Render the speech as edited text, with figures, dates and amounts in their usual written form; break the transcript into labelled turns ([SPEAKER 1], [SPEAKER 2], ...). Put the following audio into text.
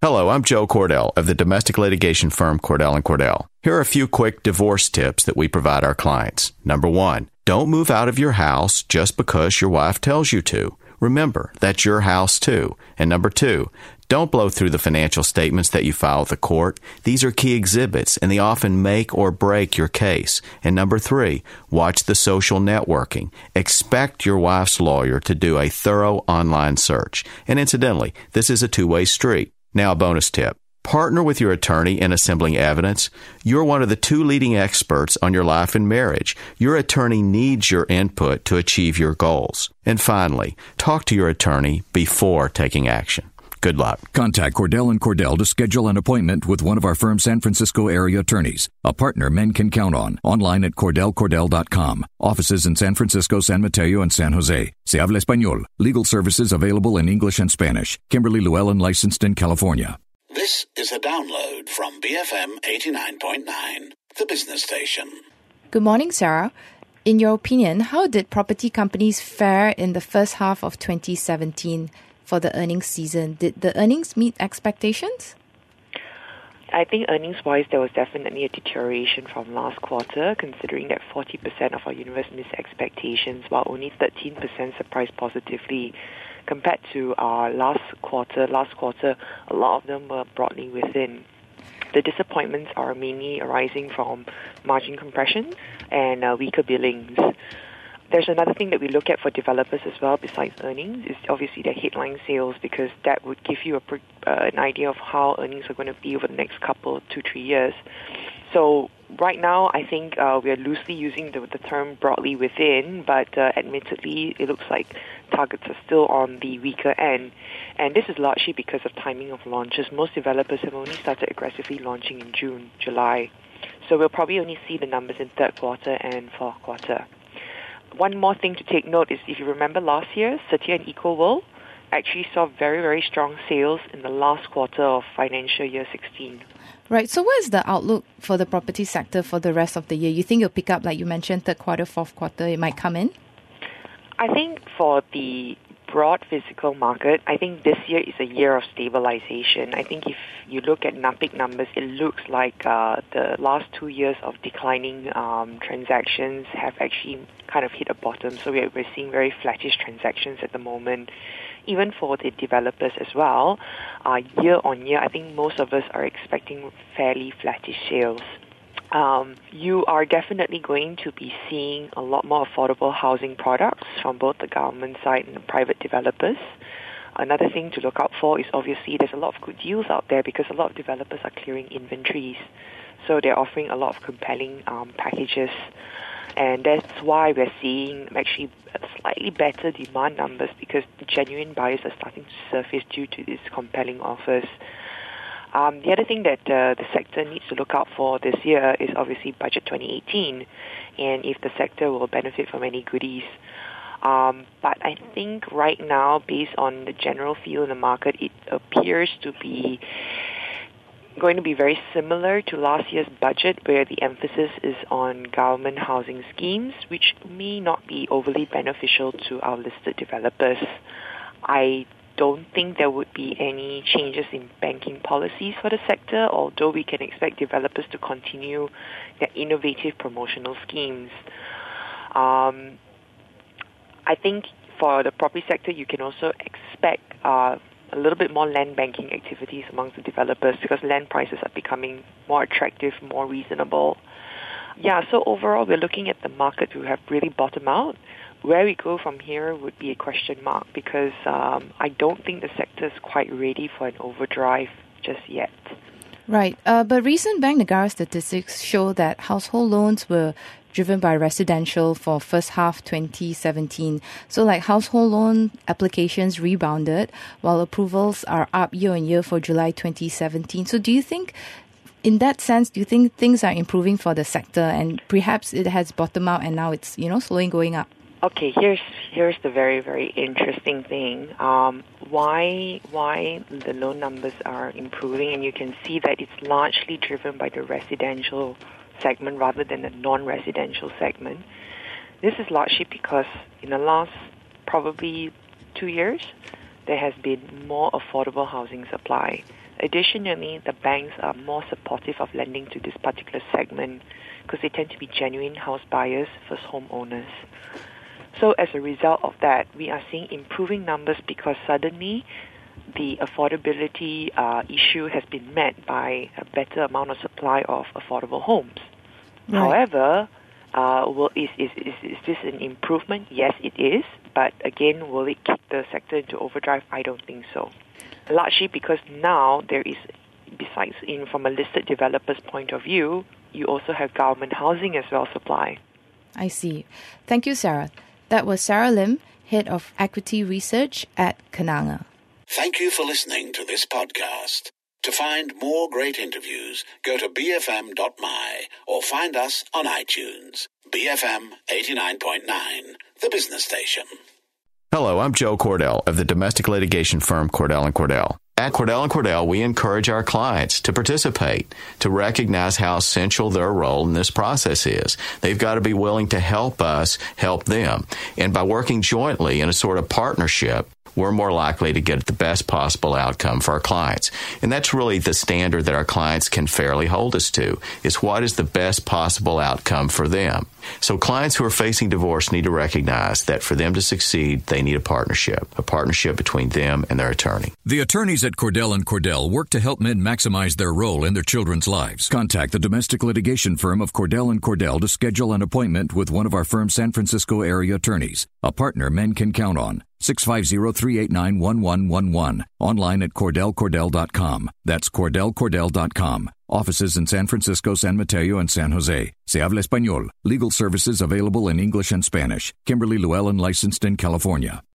[SPEAKER 1] Hello, I'm Joe Cordell of the domestic litigation firm Cordell & Cordell. Here are a few quick divorce tips that we provide our clients. Number 1, don't move out of your house just because your wife tells you to. Remember, that's your house too. And number 2, don't blow through the financial statements that you file with the court. These are key exhibits, and they often make or break your case. And number 3, watch the social networking. Expect your wife's lawyer to do a thorough online search. And incidentally, this is a two-way street. Now, a bonus tip. Partner with your attorney in assembling evidence. You're one of the 2 leading experts on your life and marriage. Your attorney needs your input to achieve your goals. And finally, talk to your attorney before taking action. Good luck.
[SPEAKER 2] Contact Cordell & Cordell to schedule an appointment with one of our firm's San Francisco area attorneys, a partner men can count on. Online at CordellCordell.com. Offices in San Francisco, San Mateo, and San Jose. Se habla español. Legal services available in English and Spanish. Kimberly Llewellyn, licensed in California.
[SPEAKER 3] This is a download from BFM 89.9, the business station.
[SPEAKER 4] Good morning, Sarah. In your opinion, how did property companies fare in the first half of 2017 for the earnings season? Did the earnings meet expectations?
[SPEAKER 5] I think earnings-wise, there was definitely a deterioration from last quarter, considering that 40% of our universe missed expectations, while only 13% surprised positively. Compared to our last quarter, a lot of them were broadly within. The disappointments are mainly arising from margin compression and weaker billings. There's another thing that we look at for developers as well, besides earnings, is obviously their headline sales, because that would give you an idea of how earnings are going to be over the next couple, 2-3 years. So right now, I think we are loosely using the term broadly within, but admittedly, it looks like targets are still on the weaker end. And this is largely because of timing of launches. Most developers have only started aggressively launching in June, July. So we'll probably only see the numbers in third quarter and fourth quarter. One more thing to take note is, if you remember last year, Setia and EcoWorld actually saw very, very strong sales in the last quarter of financial year 16.
[SPEAKER 4] Right. So what is the outlook for the property sector for the rest of the year? You think it'll pick up, like you mentioned, third quarter, fourth quarter, it might come in?
[SPEAKER 5] I think for the broad physical market, I think this year is a year of stabilization. I think if you look at NAPIC numbers, it looks like the last 2 years of declining transactions have actually kind of hit a bottom. So we're seeing very flattish transactions at the moment. Even for the developers as well, year on year, I think most of us are expecting fairly flattish sales. You are definitely going to be seeing a lot more affordable housing products from both the government side and the private developers. Another thing to look out for is, obviously, there's a lot of good deals out there because a lot of developers are clearing inventories. So they're offering a lot of compelling packages. And that's why we're seeing actually slightly better demand numbers, because genuine buyers are starting to surface due to these compelling offers. The other thing that the sector needs to look out for this year is obviously Budget 2018, and if the sector will benefit from any goodies. But I think right now, based on the general feel in the market, it appears to be going to be very similar to last year's budget, where the emphasis is on government housing schemes, which may not be overly beneficial to our listed developers. I don't think there would be any changes in banking policies for the sector, although we can expect developers to continue their innovative promotional schemes. I think for the property sector, you can also expect a little bit more land banking activities amongst the developers, because land prices are becoming more attractive, more reasonable. Yeah, so overall, we're looking at the market to have really bottomed out. Where we go from here would be a question mark, because I don't think the sector is quite ready for an overdrive just yet.
[SPEAKER 4] Right. But recent Bank Negara statistics show that household loans were driven by residential for first half 2017. So like household loan applications rebounded, while approvals are up year on year for July 2017. So do you think, in that sense, do you think things are improving for the sector, and perhaps it has bottomed out and now it's, slowly going up?
[SPEAKER 5] Okay, here's the very, very interesting thing. Why the loan numbers are improving, and you can see that it's largely driven by the residential segment rather than the non-residential segment. This is largely because in the last probably 2 years, there has been more affordable housing supply. Additionally, the banks are more supportive of lending to this particular segment because they tend to be genuine house buyers, first homeowners. So as a result of that, we are seeing improving numbers because suddenly the affordability issue has been met by a better amount of supply of affordable homes. Right. However, is this an improvement? Yes, it is. But again, will it kick the sector into overdrive? I don't think so. Largely because now there is, besides from a listed developer's point of view, you also have government housing as well supply.
[SPEAKER 4] I see. Thank you, Sarah. That was Sarah Lim, Head of Equity Research at Kenanga.
[SPEAKER 3] Thank you for listening to this podcast. To find more great interviews, go to bfm.my or find us on iTunes. BFM 89.9, the business station.
[SPEAKER 1] Hello, I'm Joe Cordell of the domestic litigation firm Cordell & Cordell. At Cordell & Cordell, we encourage our clients to participate, to recognize how essential their role in this process is. They've got to be willing to help us help them. And by working jointly in a sort of partnership, we're more likely to get the best possible outcome for our clients. And that's really the standard that our clients can fairly hold us to, is what is the best possible outcome for them. So clients who are facing divorce need to recognize that for them to succeed, they need a partnership between them and their attorney.
[SPEAKER 2] The attorneys at Cordell & Cordell work to help men maximize their role in their children's lives. Contact the domestic litigation firm of Cordell & Cordell to schedule an appointment with one of our firm's San Francisco area attorneys, a partner men can count on. 650-389-1111. Online at CordellCordell.com. That's CordellCordell.com. Offices in San Francisco, San Mateo, and San Jose. Se habla español. Legal services available in English and Spanish. Kimberly Llewellyn, licensed in California.